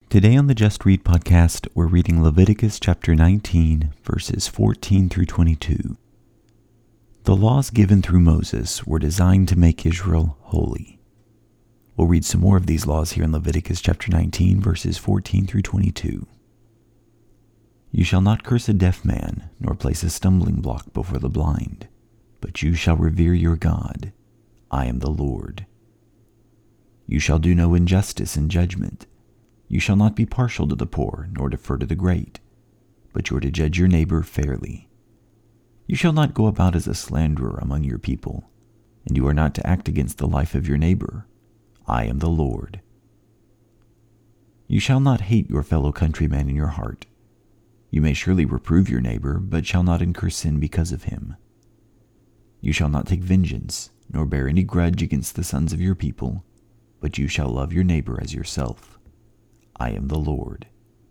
Today on the Just Read podcast, we're reading Leviticus chapter 19, verses 14 through 22. The laws given through Moses were designed to make Israel holy. We'll read some more of these laws here in Leviticus chapter 19, verses 14 through 22. You shall not curse a deaf man, nor place a stumbling block before the blind, but you shall revere your God. I am the Lord. You shall do no injustice in judgment. You shall not be partial to the poor, nor defer to the great, but you are to judge your neighbor fairly. You shall not go about as a slanderer among your people, and you are not to act against the life of your neighbor. I am the Lord. You shall not hate your fellow countryman in your heart. You may surely reprove your neighbor, but shall not incur sin because of him. You shall not take vengeance, nor bear any grudge against the sons of your people, but you shall love your neighbor as yourself. I am the Lord.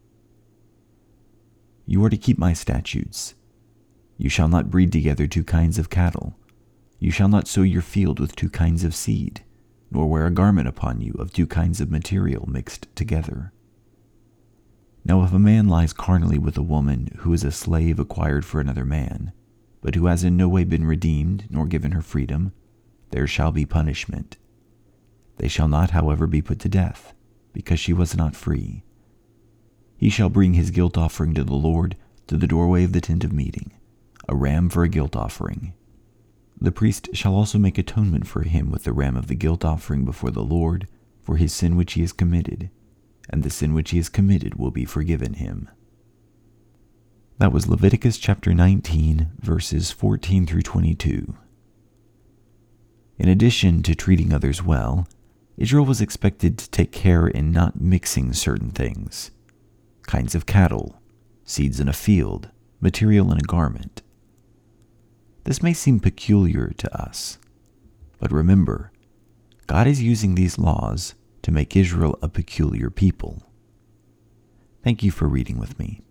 You are to keep my statutes. You shall not breed together two kinds of cattle. You shall not sow your field with two kinds of seed, nor wear a garment upon you of two kinds of material mixed together. Now if a man lies carnally with a woman who is a slave acquired for another man, but who has in no way been redeemed nor given her freedom, there shall be punishment. They shall not, however, be put to death, because she was not free. He shall bring his guilt offering to the Lord to the doorway of the tent of meeting, a ram for a guilt offering. The priest shall also make atonement for him with the ram of the guilt offering before the Lord for his sin which he has committed, and the sin which he has committed will be forgiven him. That was Leviticus chapter 19, verses 14 through 22. In addition to treating others well, Israel was expected to take care in not mixing certain things: kinds of cattle, seeds in a field, material in a garment. This may seem peculiar to us, but remember, God is using these laws to make Israel a peculiar people. Thank you for reading with me.